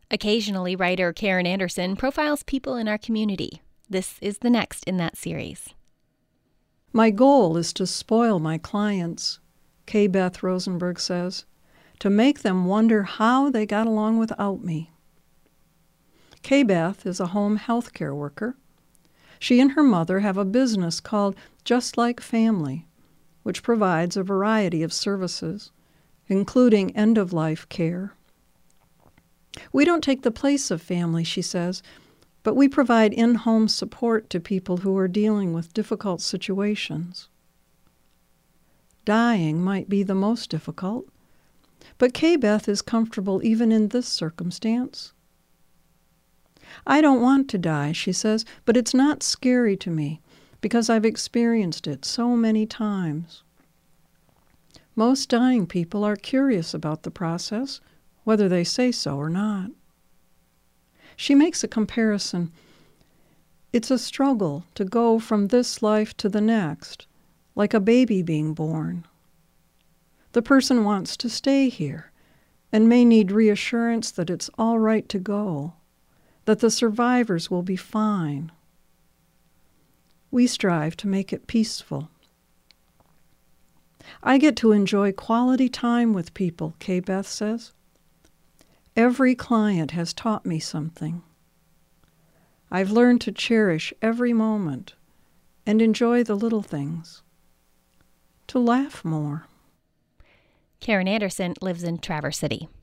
Occasionally, writer Karen Anderson profiles people in our community. This is the next in that series. My goal is to spoil my clients, K. Beth Rosenberg says, to make them wonder how they got along without me. K. Beth is a home health care worker. She and her mother have a business called Just Like Family, which provides a variety of services, including end-of-life care. We don't take the place of family, she says, but we provide in-home support to people who are dealing with difficult situations. Dying might be the most difficult, but K. Beth is comfortable even in this circumstance. I don't want to die, she says, but it's not scary to me because I've experienced it so many times. Most dying people are curious about the process, whether they say so or not. She makes a comparison. It's a struggle to go from this life to the next, like a baby being born. The person wants to stay here and may need reassurance that it's all right to go, that the survivors will be fine. We strive to make it peaceful. I get to enjoy quality time with people, K. Beth says. Every client has taught me something. I've learned to cherish every moment and enjoy the little things, to laugh more. Karen Anderson lives in Traverse City.